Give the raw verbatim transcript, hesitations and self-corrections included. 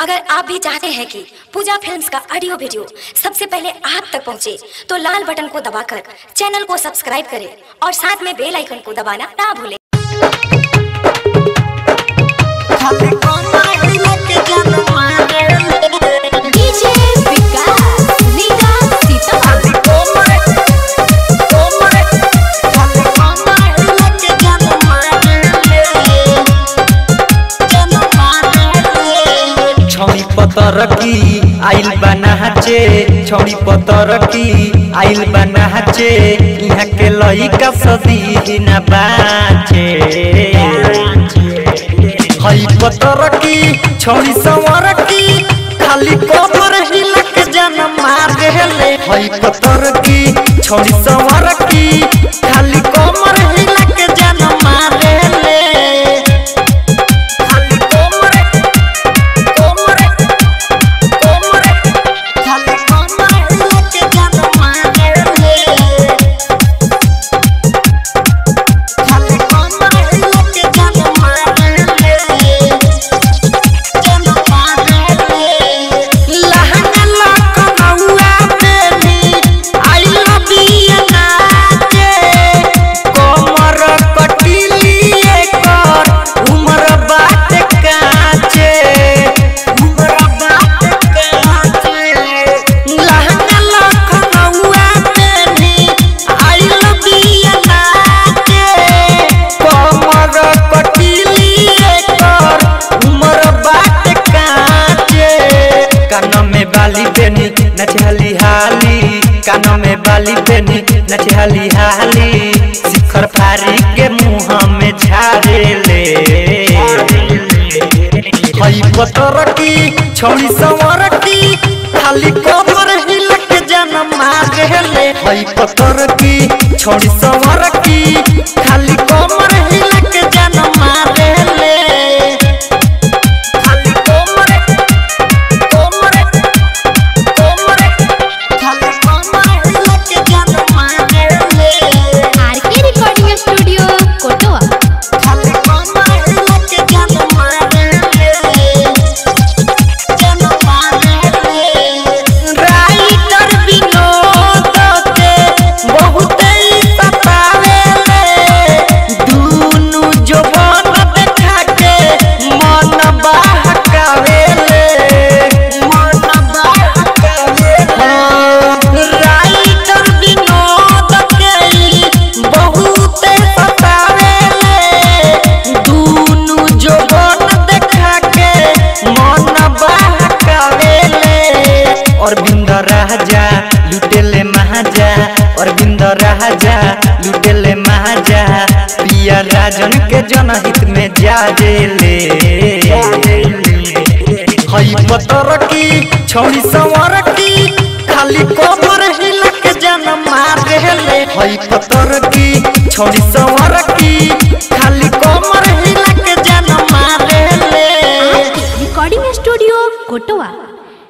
अगर आप भी चाहते हैं कि पूजा फिल्म्स का ऑडियो वीडियो सबसे पहले आप तक पहुंचे, तो लाल बटन को दबाकर चैनल को सब्सक्राइब करें और साथ में बेल आइकन को दबाना ना भूलें। पतरकी आइल बनाचे छौड़ी पतरकी आइल बनाचे यहाँ के लइका सदी न बाचे हई पतरकी छौड़ी संवरकी खाली कमर हिला के जान मार गेले। हई पतरकी छौड़ी संवरकी खाली कमर हिला के जान मार गेले। नचहली हाली कानों में बाली बेनी नचहली हाली शिखर फारी के मुँह में झारे ले। हई पतरकी छौड़ी संवरकी खाली कमर हिला के जान मार गेले। हई पतरकी छौड़ी संवरकी खाली कमर हिला के जान मार गेले। अरविंद राजा लुटेले महाजा अरविंद राजा लुटेले महाजा पिया राजन के जनहित में जाजेले। हई पतरकी छौड़ी संवरकी खाली कमर हिला के जान मार गेले। हई पतरकी छौड़ी संवरकी